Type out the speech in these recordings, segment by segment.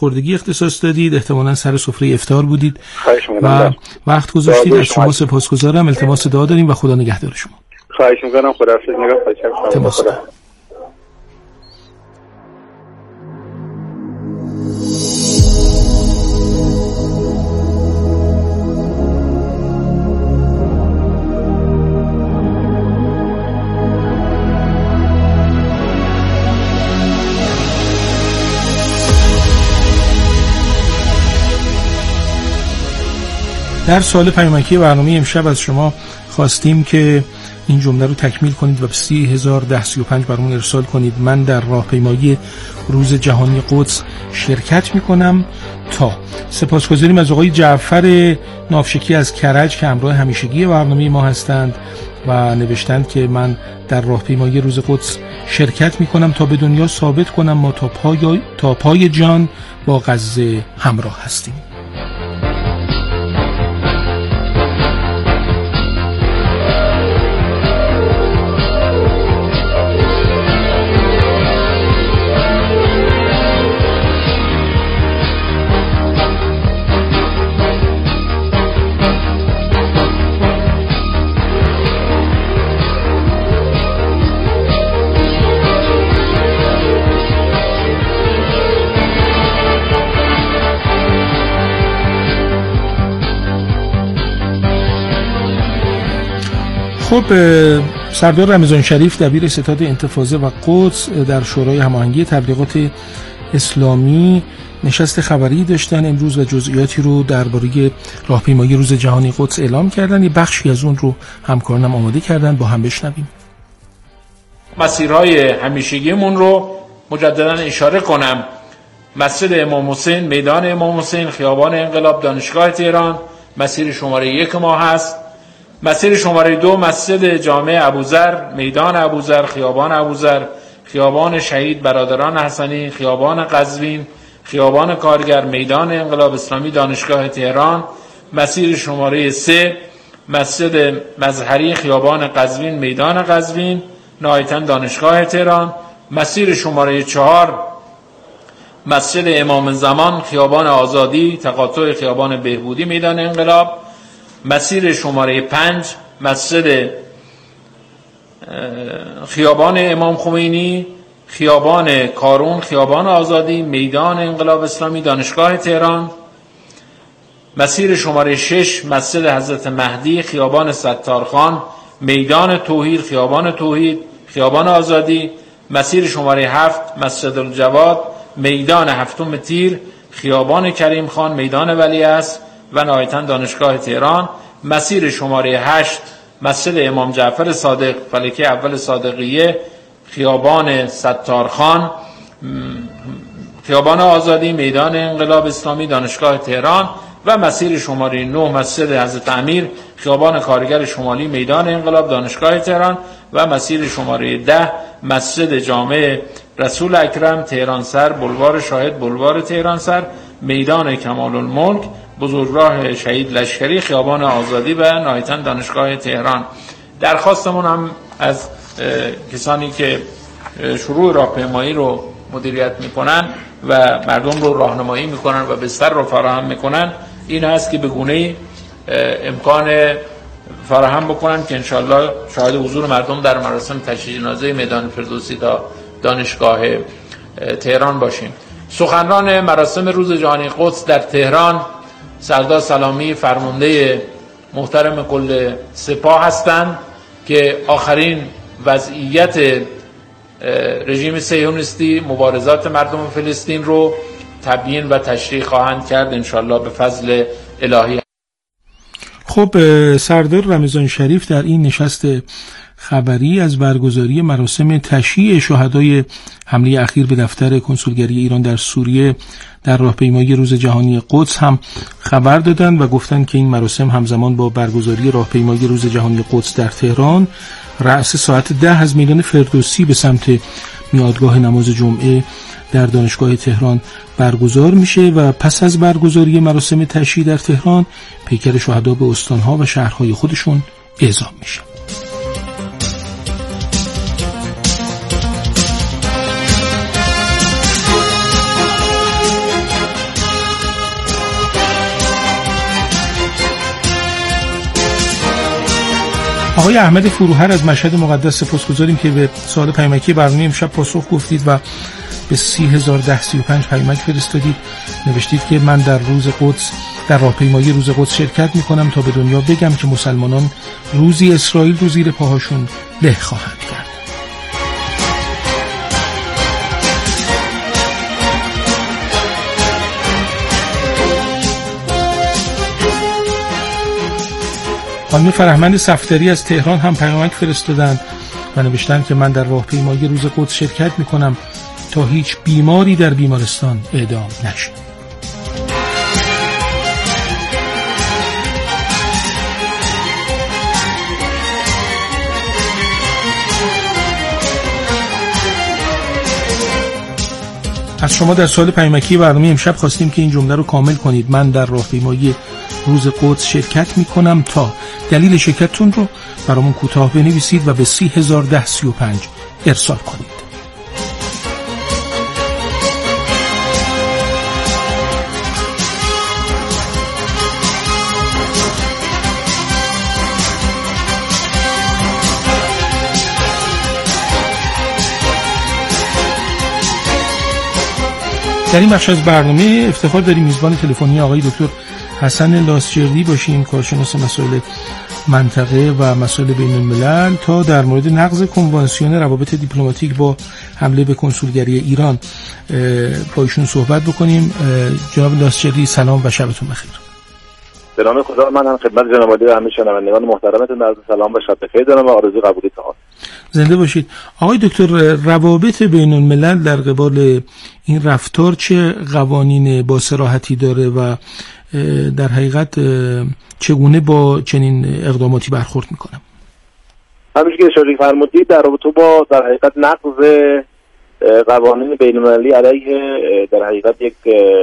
خردگی اختصاص دادید، احتمالاً سر سفره افطار بودید و وقت گذاشتید. از شما سپاسگزارم. التماس دعا داریم و خدا نگهدار شما. خواهش می‌کنم. خداحافظ. نگاه. در سوال پیامکی برنامه امشب از شما خواستیم که این جمله رو تکمیل کنید و به 30,1035 برامون ارسال کنید. من در راهپیمایی روز جهانی قدس شرکت میکنم تا. سپاسگزاریم از آقای جعفر نافشکی از کرج که همراه همیشگی برنامه ما هستند و نوشتند که من در راهپیمایی روز قدس شرکت میکنم تا به دنیا ثابت کنم ما تا پای جان با غزه همراه هستیم. خب سردار رمضان شریف دبیر ستاد انتفاضه و قدس در شورای هماهنگی تبلیغات اسلامی نشست خبری داشتن امروز و جزئیاتی رو درباره راهپیمایی روز جهانی قدس اعلام کردن. یه بخشی از اون رو همکارانم آماده کردن، با هم بشنویم. مسیرهای همیشگیمون رو مجددا اشاره کنم. مسجد امام حسین، میدان امام حسین، خیابان انقلاب، دانشگاه تهران مسیر شماره 1 ما هست. مسیر شماره 2 مسجد جامع ابوذر، میدان ابوذر، خیابان ابوذر، خیابان شهید برادران حسنی، خیابان قزوین، خیابان کارگر، میدان انقلاب اسلامی، دانشگاه تهران. مسیر شماره 3 مسجد مظهری، خیابان قزوین، میدان قزوین، نهایتاً دانشگاه تهران. مسیر شماره 4 مسجد امام زمان، خیابان آزادی، تقاطع خیابان بهبودی، میدان انقلاب. مسیر شماره 5 مسجد خیابان امام خمینی، خیابان کارون، خیابان آزادی، میدان انقلاب اسلامی، دانشگاه تهران. مسیر شماره 6 مسجد حضرت مهدی، خیابان ستارخان، میدان توحید، خیابان توحید، خیابان آزادی. مسیر شماره 7 مسجد الجواد، میدان هفتم تیر، خیابان کریم خان، میدان ولیعصر و نهایتاً دانشگاه تهران. مسیر شماره 8 مسجد امام جعفر صادق، فلکه اول صادقیه، خیابان ستارخان، خیابان آزادی، میدان انقلاب اسلامی، دانشگاه تهران. و مسیر شماره 9 مسجد حضرت امیر، خیابان کارگر شمالی، میدان انقلاب، دانشگاه تهران. و مسیر شماره 10 مسجد جامع رسول اکرم، تهران سر، بلوار شاهد، بلوار تهران سر، میدان کمال الملک، بزرگراه شهید لشکری، خیابان آزادی و نهایتاً دانشگاه تهران. درخواستمون هم از کسانی که شروع راهپیمایی رو مدیریت میکنن و مردم رو راهنمایی میکنن و بستر رو فراهم میکنن این هست که به گونه‌ای امکان فراهم بکنن که انشالله شاهد حضور مردم در مراسم تشییع جنازه میدان فردوسی تا دانشگاه تهران باشیم. سخنران مراسم روز جهانی قدس در تهران سردار سلامی، فرمانده محترم کل سپاه هستند که آخرین وضعیت رژیم صهیونیستی، مبارزات مردم فلسطین رو تبیین و تشریح خواهند کرد انشالله به فضل الهی. خب سردار رمضان شریف در این نشست خبری از برگزاری مراسم تشییع شهدای حمله اخیر به دفتر کنسولگری ایران در سوریه در راهپیمایی روز جهانی قدس هم خبر دادند و گفتند که این مراسم همزمان با برگزاری راهپیمایی روز جهانی قدس در تهران رأس ساعت 10 از میدان فردوسی به سمت میادگاه نماز جمعه در دانشگاه تهران برگزار میشه و پس از برگزاری مراسم تشییع در تهران پیکر شهدا به استانها و شهرهای خودشون اعزام میشه. آقای احمد فروهر از مشهد مقدس سپاسگزاریم که به سوال پیامکی برنامه امشب پاسخ گفتید و به 301035 پیامک فرستادید. نوشتید که من در روز قدس، در راهپیمایی روز قدس شرکت میکنم تا به دنیا بگم که مسلمانان روزی اسرائیل رو زیر پاهاشون له خواهند کرد. خانم فرهمند صفدری از تهران هم پیامک فرستادند و نوشتند که من در راهپیمایی روز قدس شرکت میکنم تا هیچ بیماری در بیمارستان اعدام نشه. از شما در سوال پیامکی برنامه امشب خواستیم که این جمله رو کامل کنید: من در راهپیمایی روز قدس شرکت میکنم تا. دلیل شرکتتون رو برامون کوتاه بنویسید و به 301035 ارسال کنید. در این بخش از برنامه افتخار داریم میزبان تلفنی آقای دکتر حسن لاسجردی باشیم، کارشناس مسائل منطقه و مسائل بین الملل، تا در مورد نقض کنوانسیون روابط دیپلماتیک با حمله به کنسولگری ایران با ایشون صحبت بکنیم. جناب لاسجردی سلام و شبتون بخیر. به نام خدا، من هم خدمت جناب عالی و همه شنوندگان محترمتون عرض سلام و شب بخیر دارم و آرزوی قبولی تا زنده باشید. آقای دکتر، روابط بین الملل در قبال این رفتار چه قوانین با صراحتی داره و در حقیقت چگونه با چنین اقداماتی برخورد میکنه؟ همونجوری که اشاره فرمودید، در رابطه با در حقیقت نقض قوانین بین المللی علیه در حقیقت یک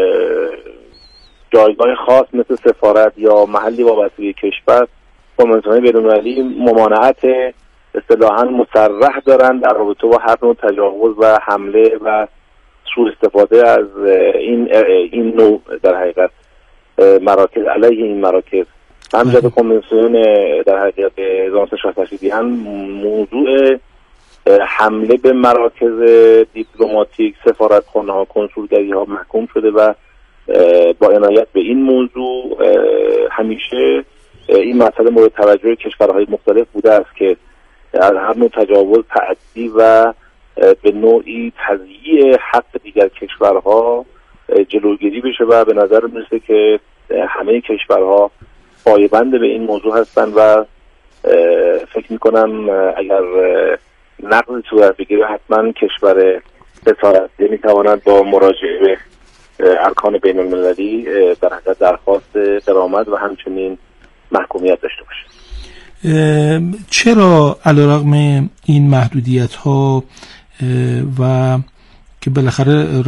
جایگاه خاص مثل سفارت یا محلی وابسته به کشور، کنوانسیون بین المللی ممانعت اصطلاحاً مصرح دارند در رابطه با هر نوع تجاوز و حمله و سوء استفاده از این نوع در حقیقت مراکز علیه این مراکز. همینجا کنوانسیون در حقیقت 1968 هم موضوع حمله به مراکز دیپلماتیک، سفارتخانه ها، کنسولگری ها محکوم شده و با عنایت به این موضوع همیشه این مسئله مورد توجه کشورهای مختلف بوده است که از هر نوع تجاوز، تعدی و به نوعی تضییع حق دیگر کشورها جلوگیری بشه و به نظر میرسه که همه کشورها پایبند به این موضوع هستند و فکر میکنم اگر نقض صورت بگیره حتما کشور اسارتی میتواند با مراجعه به ارکان بین المللی در حقیقت درخواست غرامت و همچنین محکومیت داشته باشه. چرا علیرغم این محدودیت ها و که بالاخره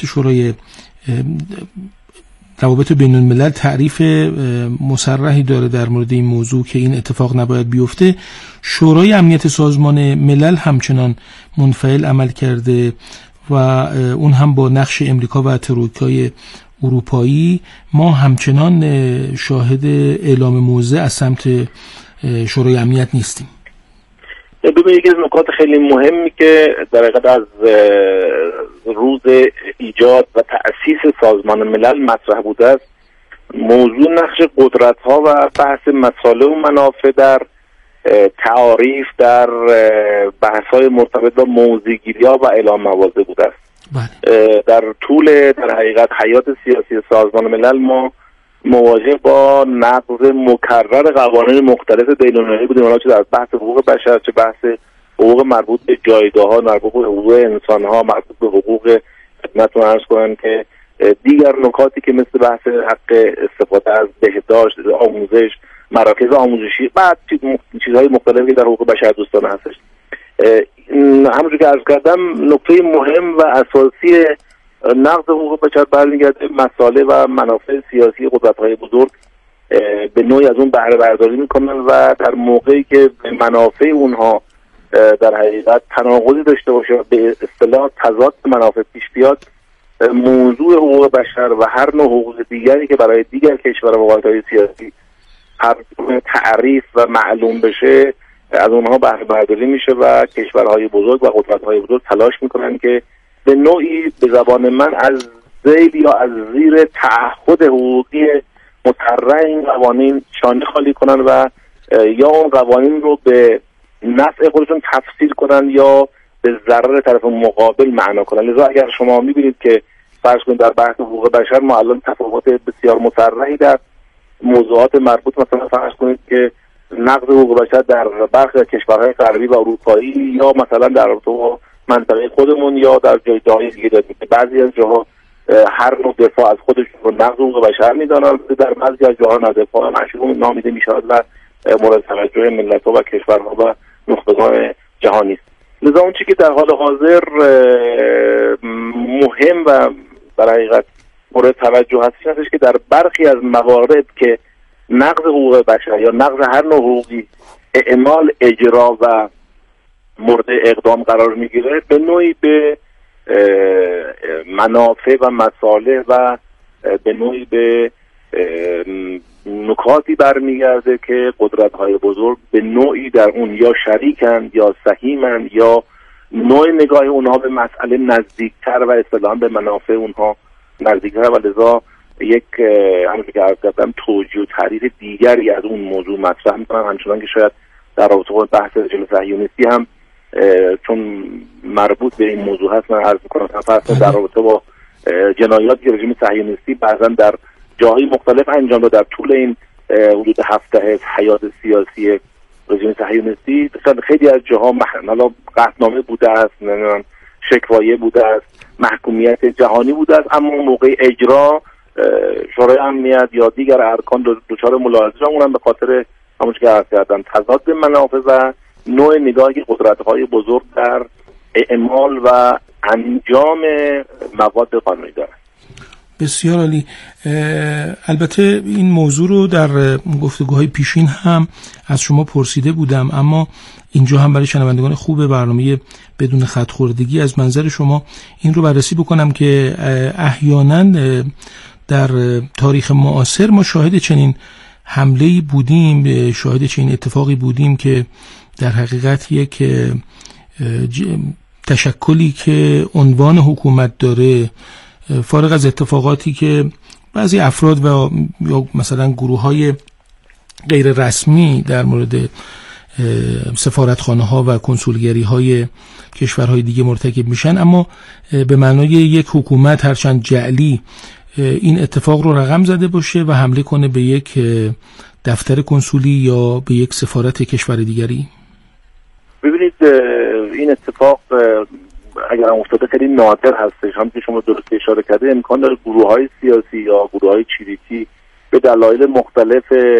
روابط بین الملل تعریف مصرحی داره در مورد این موضوع که این اتفاق نباید بیفته، شورای امنیت سازمان ملل همچنان منفعل عمل کرده و اون هم با نقش امریکا و ترویکای اروپایی؟ ما همچنان شاهد اعلام موضع از سمت شورای امنیت نیستیم. ببینید، یکی از نکات خیلی مهمی که در حقیقت از روز ایجاد و تأسیس سازمان ملل مطرح بوده است، موضوع نقش قدرت‌ها و بحث مصالح و منافع در تعاریف، در بحث‌های مرتبط با موضع‌گیری‌ها و اعلام مواضع بوده است. در طول در حقیقت حیات سیاسی سازمان ملل ما مواجه با نقض مکرر قوانین مختلف بین‌المللی بودیم، چه در بحث حقوق بشر، چه بحث حقوق مربوط به جایگاه‌ها، مربوط به حقوق انسان‌ها، مربوط به حقوق خدمتتون عرض کنم که دیگر نکاتی که مثل بحث حق استفاده از بهداشت، آموزش، مراکز آموزشی، بعد چیزهای مختلفی در حقوق بشر دوستانه هستش. همونجور که عرض کردم، نکته مهم و اساسی نقض حقوق بشر برمیگرده مصالح و منافع سیاسی قدرت‌های بزرگ به نوعی از اون بهره برداری میکنن و در موقعی که به منافع اونها در حقیقت تناقضی داشته باشه و به اصطلاح تضاد منافع پیش بیاد، موضوع حقوق بشر و هر نوع حقوق دیگری که برای دیگر کشورها و قدرت‌های سیاسی تعریف و معلوم بشه از اونها بهره برداری میشه و کشورهای بزرگ و قدرت‌های بزرگ تلاش میکنن که به نوعی به زبان من از ذیل یا از زیر تعهد حقوقی مطرح این قوانین شانه خالی کنن و یا اون قوانین رو به نفع خودشون تفسیر کنن یا به ضرر طرف مقابل معنا کنن. لذا اگر شما میبینید که فرض کنید در بحث حقوق بشر ما الان تفاوت بسیار مطرحی در موضوعات مربوط مثلا فرض کنید که نقض حقوق بشر در برخی از کشورهای غربی و اروپایی یا مثلا در منطقه خودمون یا در جای دیگه داریم که بعضی از جاها هر نوع دفاع از خودشون رو نقض حقوق بشر میدانن، در بعضی از جاها نه دفاع مشروع نامیده میشود و مورد توجه ملت‌ها و کشورها و نخبگان جهانی است. لذا اون چیزی که در حال حاضر مهم و در حقیقت مورد توجه هستش هستش که در برخی از موارد که نقض حقوق بشر یا نقض هر نوع حقوقی اعمال، اجرا و مورد اقدام قرار میگیره به نوعی به منافع و مصالح و به نوعی به نکاتی برمیگرده که قدرت‌های بزرگ به نوعی در اون یا شریکن یا سهیمن یا نوع نگاه اونها به مسئله نزدیکتر و اصطلاحاً به منافع اونها نزدیکتر و لذا یک همونطور که عرض کردم توجیه و تعریف دیگری از اون موضوع مطرح میکنن، همچنان که شاید در رابطه با بحث رژیم صهیونیستی هم چون مربوط به این موضوع هست من عرض میکنم در رابطه با جنایات رژیم صهیونیستی بعضا در جاهای مختلف انجام داد. در طول این حدود 7 دهه حیات سیاسی رژیم صهیونیستی خیلی از جاها حالا قطعنامه بوده است، شکوایه بوده است، محکومیت جهانی بوده است، اما موقع اجرا شورای امنیت یا دیگر ارکان دچار ملاحظه شدن، اونم به خاطر همونش که عرض کردم تضاد منافع و نوع نگاهی که قدرت‌های بزرگ در اعمال و انجام مواد قانونی دارند. بسیار عالی. البته این موضوع رو در گفتگوهای پیشین هم از شما پرسیده بودم، اما اینجا هم برای شنوندگان خوب برنامه بدون خط خوردگی از منظر شما این رو بررسی بکنم که احیانا در تاریخ معاصر ما شاهد چنین حمله‌ای بودیم، شاهد چنین اتفاقی بودیم که در حقیقت یک تشکلی که عنوان حکومت داره فارغ از اتفاقاتی که بعضی افراد و یا مثلا گروه‌های غیر رسمی در مورد سفارتخانه‌ها و کنسولگری‌های کشورهای دیگه مرتکب میشن، اما به معنای یک حکومت هرچند جعلی این اتفاق رو رقم زده باشه و حمله کنه به یک دفتر کنسولی یا به یک سفارت کشور دیگری. ببینید این اتفاق اگر هم افتاده خیلی نادر هستش، هم که شما درست اشاره کرده امکان داره گروه‌های سیاسی یا گروه‌های چریکی به دلایل مختلف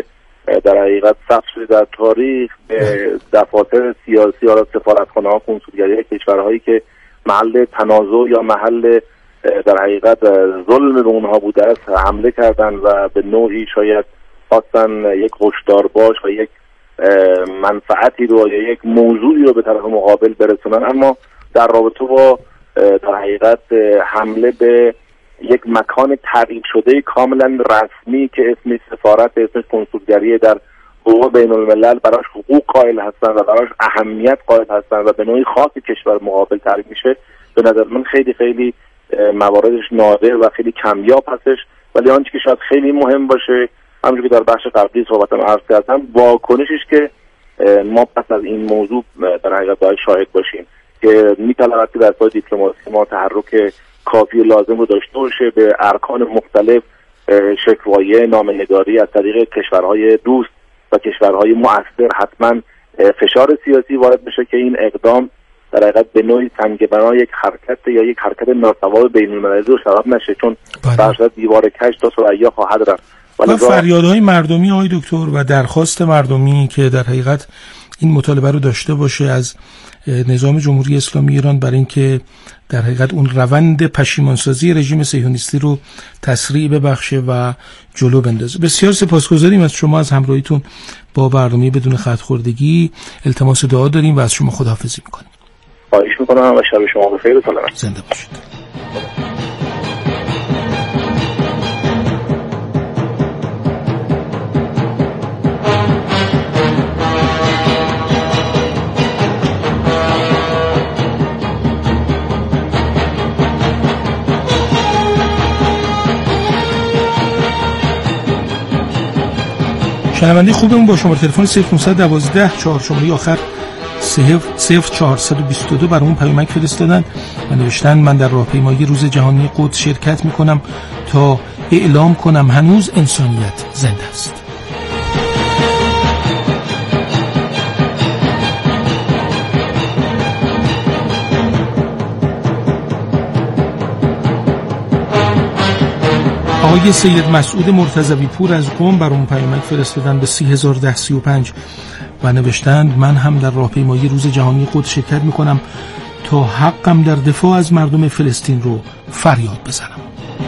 در حقیقت ثبت شده در تاریخ به دفاتر سیاسی یا سفارتخانه‌ها کنسولگری کشورهایی که محل تنازع یا محل در حقیقت ظلم به اونها بوده است حمله کردن و به نوعی شاید خواستن یک هشدار باش و یک منفعتی رو یا یک موضوعی رو به طرف مقابل برسونن، اما در رابطه با در حقیقت حمله به یک مکان تعریف شده کاملا رسمی که اسمش سفارت، اسمش کنسولگری در حقوق بین الملل براش حقوق قائل هستن و براش اهمیت قائل هستن و به نوعی خاص کشور مقابل تعریف میشه، به نظر من خیلی خیلی مواردش نادر و خیلی کمیاب هستش. ولی آنچه که شاید خیلی مهم باشه همونجوری که در بخش قبلی صحبتم عرض کردم واکنشش که ما پس از این موضوع در حقیقت باید شاهد باشیم که می‌طلبد که در ساحه دیپلماسی ما تحرک کافی و لازم رو داشته باشه، به ارکان مختلف شکوایه نامه‌نگاری از طریق کشورهای دوست و کشورهای مؤثر حتما فشار سیاسی وارد بشه که این اقدام در حقیقت به نوعی سنگ بنای یک حرکت یا یک حرکت ناصواب بین‌المللی رو سبب نشه، چون در دیوار کج تا ثریا خواهد رفت. و فریادهای مردمی آقای دکتر و درخواست مردمی که در حقیقت این مطالبه رو داشته باشه از نظام جمهوری اسلامی ایران برای اینکه در حقیقت اون روند پشیمانسازی رژیم صهیونیستی رو تسریع ببخشه و جلو بندازه. بسیار سپاسگزاریم از شما از همراهیتون با برنامه بدون خط خوردگی. التماس دعا داریم و از شما خداحافظی میکنیم. خواهش میکنم و شب شما بخیر و سلامت. زنده باشید. شنونده خوبمون با شماره تلفن 0512 4 شماره آخر 0422 برامون پیامک فرستادن و نوشتن من در راهپیمایی روز جهانی قدس شرکت میکنم تا اعلام کنم هنوز انسانیت زنده است. آقای سید مسعود مرتضوی پور از قم برامون پیامک فرستادن به 301035 و نوشتند من هم در راهپیمایی روز جهانی قدس شرکت میکنم تا حقم در دفاع از مردم فلسطین رو فریاد بزنم.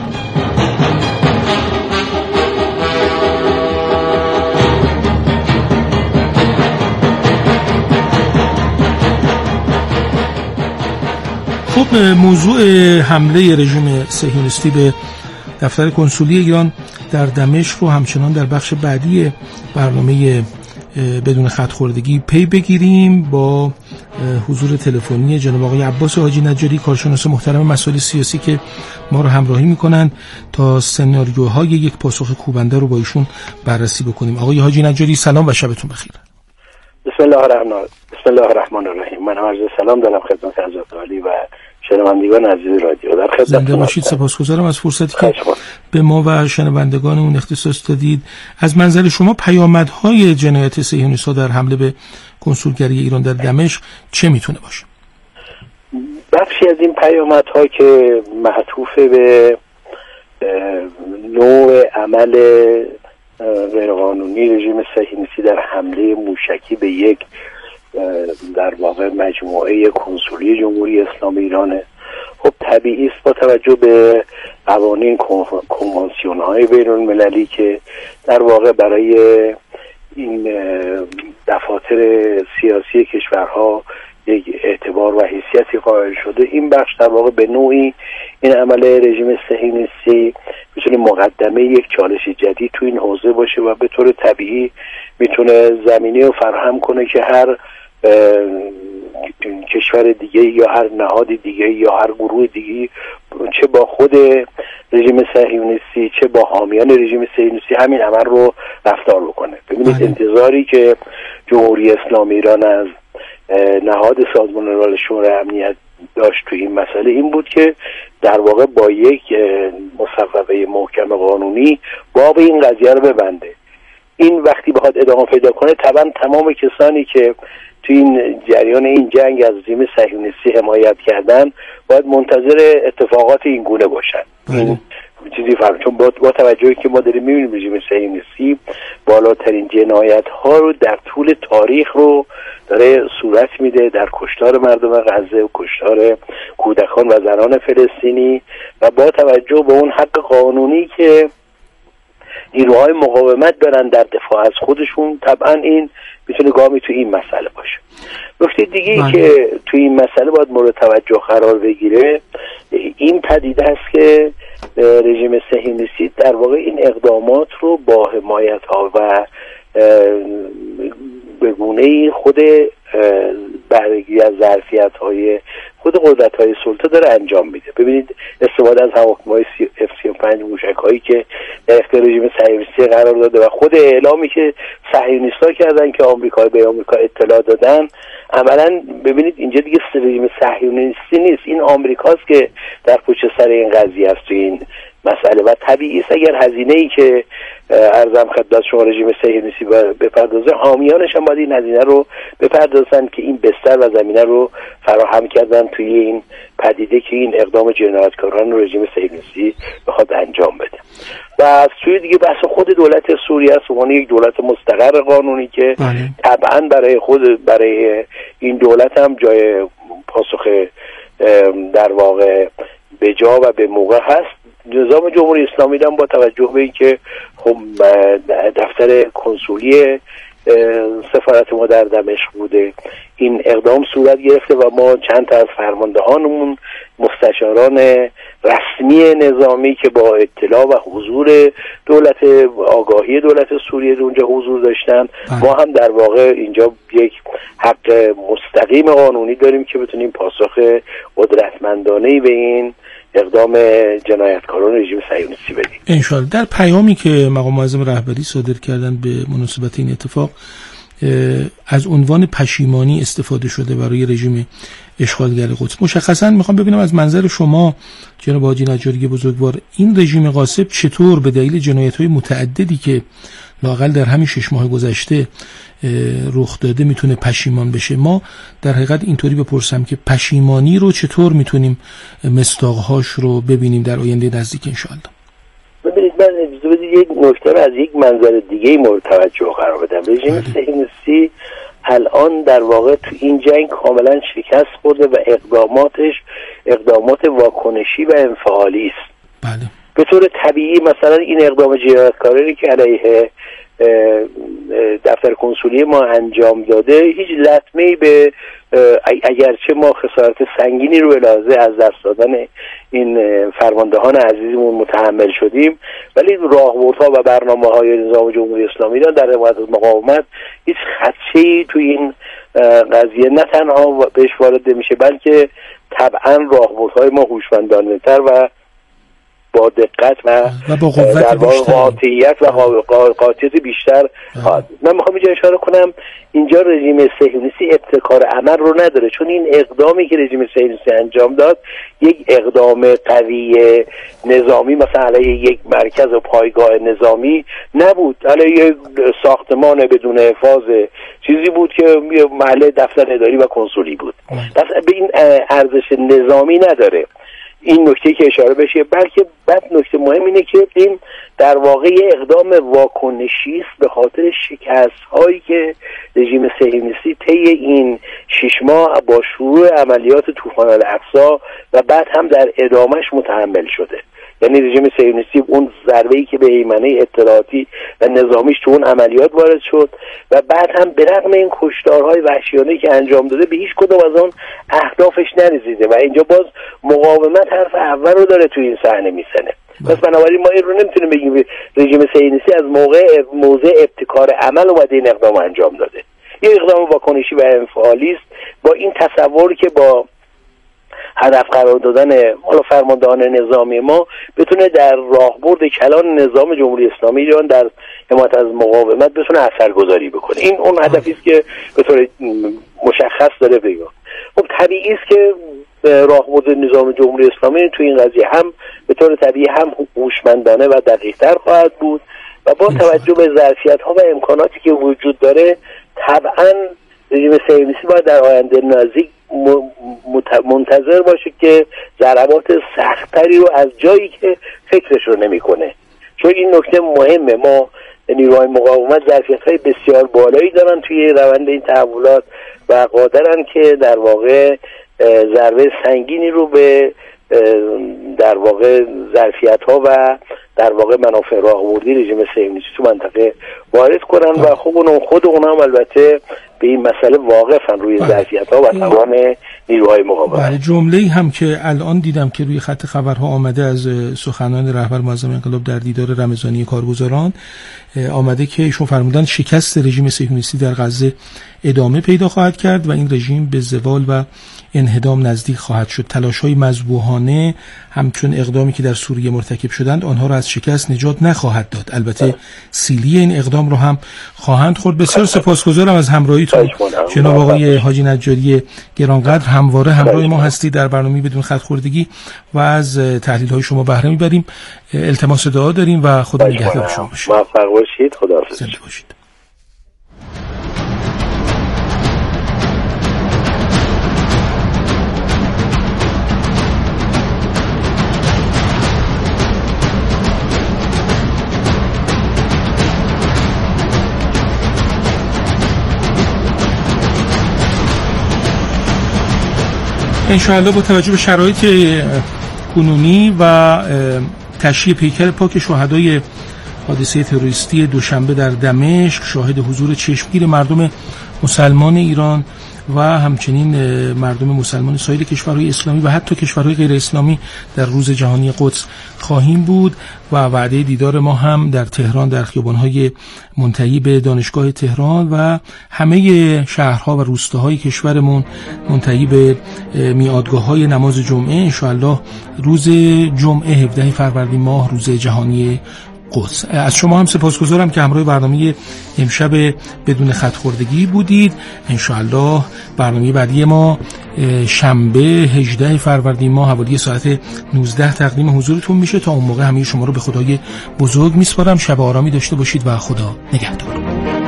خب موضوع حمله رژیم صهیونیستی به دفتر کنسولی ایران در دمشق رو همچنان در بخش بعدی برنامه بدون خط‌خوردگی پی بگیریم با حضور تلفنی جناب آقای عباس حاجی نجاری، کارشناس محترم مسائل سیاسی که ما رو همراهی میکنن تا سناریوهای یک پاسخ کوبنده رو با ایشون بررسی بکنیم. آقای حاجی نجاری سلام و شبتون بخیر. بسم الله الرحمن الرحیم. من عرض سلام دارم خدمت حضرت عالی و شنوندگان عزیز رادیو. در خدمت زنده باشید. سپاسگزارم از فرصتی که به ما و شنوندگانمون اختصاص دادید. از منظر شما پیامدهای جنایت صهیونیست‌ها در حمله به کنسولگری ایران در دمشق چه میتونه باشه؟ بخشی از این پیامدها که معطوف به نوع عمل غیرقانونی رژیم صهیونیستی در حمله موشکی به یک در واقع مجموعه کنسولی جمهوری اسلامی ایرانه. خب طبیعی است با توجه به قوانین کنوانسیون‌های بین‌المللی که در واقع برای این دفاتر سیاسی کشورها یک اعتبار و حیثیتی قائل شده، این بخش در واقع به نوعی این عمل رژیم صهیونیستی میتونه مقدمه یک چالش جدید تو این حوزه باشه و به طور طبیعی میتونه زمینه رو فراهم کنه که هر کشور دیگه یا هر نهاد دیگه یا هر گروه دیگه چه با خود رژیم صهیونیستی چه با حامیان رژیم صهیونیستی همین عمل رو رفتار بکنه. ببینید انتظاری که جمهوری اسلامی ایران از نهاد سازمان ملل شورای امنیت داشت تو این مسئله این بود که در واقع با یک مصوبه محکم قانونی باب این قضیه رو ببنده. این وقتی بخواد ادامه پیدا کنه طبعا تمام کسانی که تو این جریان این جنگ از رژیم صهیونیستی حمایت کردن باید منتظر اتفاقات این گونه باشن. این چیزی فرق، چون با توجهی که ما داریم می‌بینیم رژیم صهیونیستی بالاترین جنایت ها رو در طول تاریخ رو داره صورت میده در کشتار مردم غزه و کشتار کودکان و زنان فلسطینی و با توجه به اون حق قانونی که نیروهای مقاومت دارن در دفاع از خودشون، طبعا این میتونه گامی تو این مسئله باشه. نکته دیگه که تو این مسئله باید مورد توجه قرار بگیره این پدیده است که رژیم صهیونیستی در واقع این اقدامات رو با حمایت ها و به گونه‌ای خود بهره‌گیری از ظرفیت‌های خود قدرت‌های سلطه داره انجام میده. ببینید استفاده از هواپیمای F-35 موشک‌هایی که در اختیار رژیم صهیونیستی قرار داده و خود اعلامی که صهیونیست‌ها کردن که به آمریکا اطلاع دادن، عملاً ببینید اینجا دیگه رژیم صهیونیستی نیست، این آمریکاست که در پشت سر این قضیه است تو این مسئله و طبیعی است اگر هزینه‌ای که ارزم خدمت شما رژیم صهیونیستی بپردازه، حامیانش هم باید این هزینه رو بپردازن که این بستر و زمینه رو فراهم کردن توی این پدیده که این اقدام جنایتکاران رو رژیم صهیونیستی بخواد انجام بده. و از سوی دیگه بحث خود دولت سوریه است، اون یک دولت مستقر قانونی که طبعا برای این دولت هم جای پاسخ در واقع به جا و به موقع هست. نظام جمهوری اسلامی هم با توجه به اینکه خب دفتر کنسولی سفارت ما در دمشق بوده این اقدام صورت گرفته و ما چند تا از فرماندهانمون مستشاران رسمی نظامی که با اطلاع و حضور دولت آگاهی دولت سوریه اونجا حضور داشتن، ما هم در واقع اینجا یک حق مستقیم قانونی داریم که بتونیم پاسخ قدرتمندانه‌ای به این اقدام جنایتکاران رژیم صهیونیستی بدیم انشالله. در پیامی که مقام معظم رهبری صادر کردن به مناسبت این اتفاق از عنوان پشیمانی استفاده شده برای رژیم اشغالگر قدس. مشخصا میخوام ببینم از منظر شما جناب حاجی نجاری بزرگوار، این رژیم غاصب چطور به دلیل جنایت‌های متعددی که لااقل در همین 6 ماه گذشته رخ داده میتونه پشیمان بشه؟ ما در حقیقت اینطوری بپرسم که پشیمانی رو چطور میتونیم مصداقهاش رو ببینیم در آینده نزدیک انشاءالله؟ ببینید، من اجازه بدید یک نکته رو از یک منظر دیگه مورد توجه قرار بدم. رژیم صهیونیستی الان در واقع تو این جنگ کاملا شکست خورده و اقداماتش اقدامات واکنشی و انفعالی است. بله. به طور طبیعی مثلا این اقدام جنایتکاری که علیه دفتر کنسولی ما انجام داده هیچ لطمه‌ای به اگرچه ما خسارت سنگینی رو به لحاظه از دست دادن این فرماندهان عزیزمون متحمل شدیم، ولی راهبردها و برنامه‌های نظام جمهوری اسلامی در حمایت از مقاومت هیچ خدشه‌ای تو این قضیه نه تنها بهش وارد نمیشه، بلکه طبعا راهبردهای ما هوشمندانه‌تر و با دقت و با قوت بیشتر، قاطعیت و قاطعیت بیشتر خواهد. من میخوام اینجا اشاره کنم اینجا رژیم صهیونیستی ابتکار عمل رو نداره، چون این اقدامی که رژیم صهیونیستی انجام داد یک اقدام قوی نظامی مثلا علیه یک مرکز و پایگاه نظامی نبود، علیه یک ساختمان بدون حفاظ چیزی بود که محل دفتر اداری و کنسولی بود. پس به این ارزش نظامی نداره این نکته که اشاره بشه، بلکه بعد نکته مهم اینه که این در واقع اقدام واکنشی است به خاطر شکست هایی که رژیم صهیونیستی طی این 6 ماه با شروع عملیات طوفان الاقصی و بعد هم در ادامهش متحمل شده. یعنی رژیم صهیونیستی اون ضربه‌ای که به هیمنه اطلاعاتی و نظامیش تو اون عملیات وارد شد و بعد هم به رغم این کشتارهای وحشیانه‌ای که انجام داده به هیچ کدوم از اون اهدافش نرسیده و اینجا باز مقاومت حرف اول رو داره تو این صحنه میزنه. پس بنابراین ما این رو نمیتونیم بگیم رژیم صهیونیستی از موضع ابتکار عمل اومده این اقدام انجام داده. یه اقدام واکنشی و انفعالی است با این تصور که با هدف قرار دادن فرماندهان نظامی ما بتونه در راهبرد کلان نظام جمهوری اسلامی ایران در حمایت از مقاومت بتونه اثرگذاری بکنه. این اون هدفی است که به طور مشخص داره بگم. خب طبیعی است که راهبرد نظام جمهوری اسلامی تو این قضیه هم به طور طبیعی هم هوشمندانه و دقیق‌تر خواهد بود و با توجه به ظرفیت‌ها و امکاناتی که وجود داره طبعاً رژیم صهیونیستی باید در آینده نزدیک منتظر باشه که ضربات سخت‌تری رو از جایی که فکرش رو نمی‌کنه. چون این نکته مهمه، ما نیروهای مقاومت ظرفیت‌های بسیار بالایی دارن توی روند این تحولات و قادرن که در واقع ضربه سنگینی رو به در واقع ظرفیت‌ها و در واقع منافع راهبردی رژیم صهیونیستی تو منطقه وارد کنن و خود اونها هم البته به این مسئله واقفن روی ظرفیت‌ها و توان نیروهای مقاومت. بله، جمله‌ای هم که الان دیدم که روی خط خبرها آمده از سخنان رهبر معظم انقلاب در دیدار رمضانی کارگزاران آمده که ایشون فرمودن شکست رژیم صهیونیستی در غزه ادامه پیدا خواهد کرد و این رژیم به زوال و انهدام نزدیک خواهد شد. تلاش‌های مذبوحانه همچون اقدامی که در سوریه مرتکب شدند آنها را از شکست نجات نخواهد داد. البته سیلی این اقدام را هم خواهند خورد. بسیار سپاسگزارم از همراهیتون جناب آقای حاجی نجاری گرانقدر. همواره همراه ما هستید در برنامه بدون خط خوردگی و از تحلیل‌های شما بهره می‌بریم. التماس دعا داریم و خدا نگهدار شما باشه. موفق باشید. خداحافظ. زنده باشید. انشاءالله با توجه به شرایط کنونی و تشییع پیکر پاک شهدای حادثه تروریستی دوشنبه در دمشق، شاهد حضور چشمگیر مردم مسلمان ایران و همچنین مردم مسلمان سایر کشورهای اسلامی و حتی کشورهای غیر اسلامی در روز جهانی قدس خواهیم بود و وعده دیدار ما هم در تهران در خیابان‌های منتهی به دانشگاه تهران و همه شهرها و روستاهای کشورمون منتهی به میادگاه‌های نماز جمعه ان شاءالله روز جمعه 17 فروردین ماه روز جهانی قدس. از شما هم سپاسگزارم که همراه برنامه امشب بدون خط خوردگی بودید. انشاءالله برنامه بعدی ما شنبه 18 فروردین ماه حوالی ساعت 19 تقدیم حضورتون میشه. تا اون موقع همه شما رو به خدای بزرگ میسپارم. شب آرامی داشته باشید و خدا نگهدار.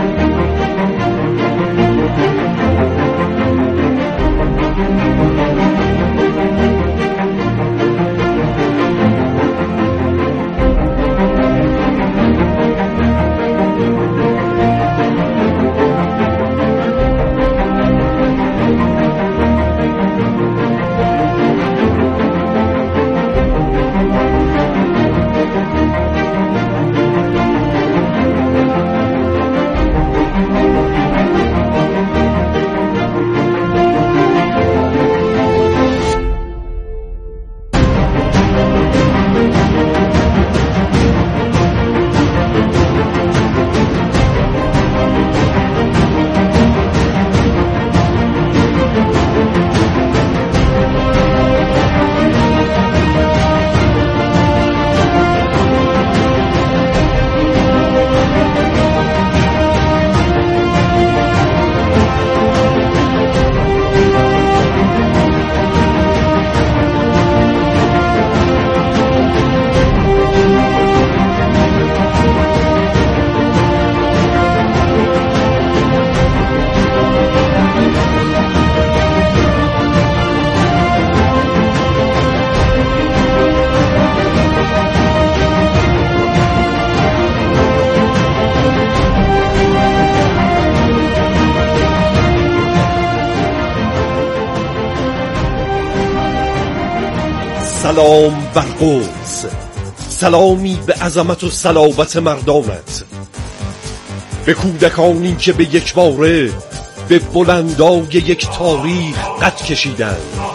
سلام بر قدس، سلامی به عظمت و صلابت مردانت، به کودکانی که به یک باره به بلندای یک تاریخ قد کشیدند،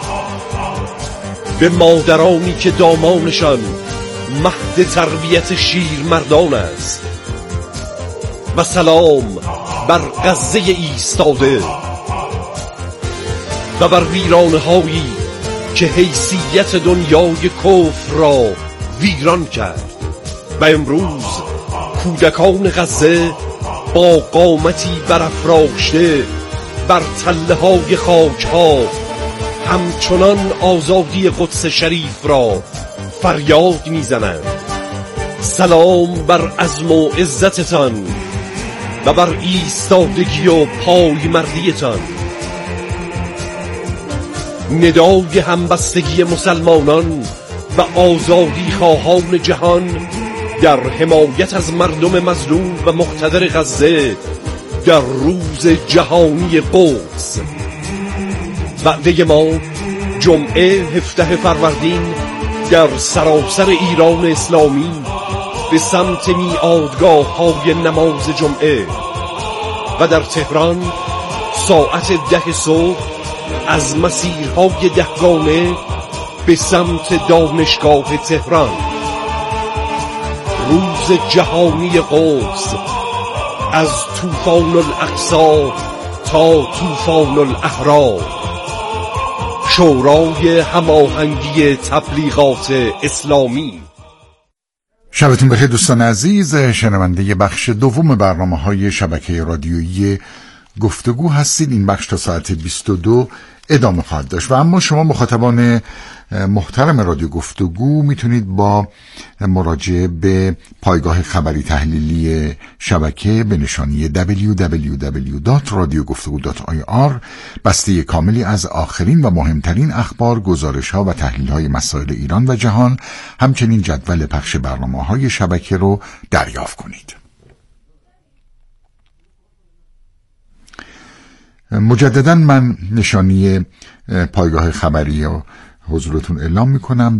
به مادرانی که دامانشان مهد تربیت شیر مردان است، و سلام بر غزه ایستاده و بر ویرانه هایی که حیثیت دنیای کفر را ویران کرد و امروز کودکان غزه با قامتی برافراشته بر تله های خاک ها همچنان آزادی قدس شریف را فریاد میزنند. سلام بر عزم و عزتتان و بر ایستادگی و پایمردیتان. ندای همبستگی مسلمانان و آزادی خواهان جهان در حمایت از مردم مظلوم و مقتدر غزه در روز جهانی قدس. وعده ما جمعه 17 فروردین در سراسر ایران اسلامی به سمت میعادگاه های نماز جمعه و در تهران ساعت 10 صبح از مسیرهای دهگانه به سمت دانشگاه تهران. روز جهانی قدس، از طوفان الاقصی تا طوفان الاحرار. شورای هماهنگی تبلیغات اسلامی. شبتون بخیر دوستان عزیز، شنونده بخش دوم برنامه‌های شبکه رادیویی گفتگو هستید. این بخش تا ساعت 22 ادامه خواهد داشت و اما شما مخاطبان محترم رادیو گفتگو میتونید با مراجعه به پایگاه خبری تحلیلی شبکه به نشانی www.radiogفتگو.ir بسته کاملی از آخرین و مهمترین اخبار، گزارش‌ها و تحلیل‌های مسائل ایران و جهان، همچنین جدول پخش برنامه‌های شبکه رو دریافت کنید. مجددا من نشانی پایگاه خبری حضورتون اعلام میکنم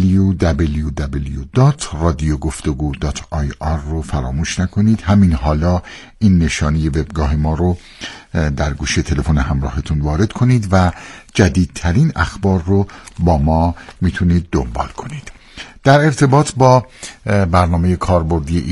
www.radioguftagو.ir رو فراموش نکنید. همین حالا این نشانی وبگاه ما رو در گوشه تلفن همراهتون وارد کنید و جدیدترین اخبار رو با ما میتونید دنبال کنید. در ارتباط با برنامه کاربردی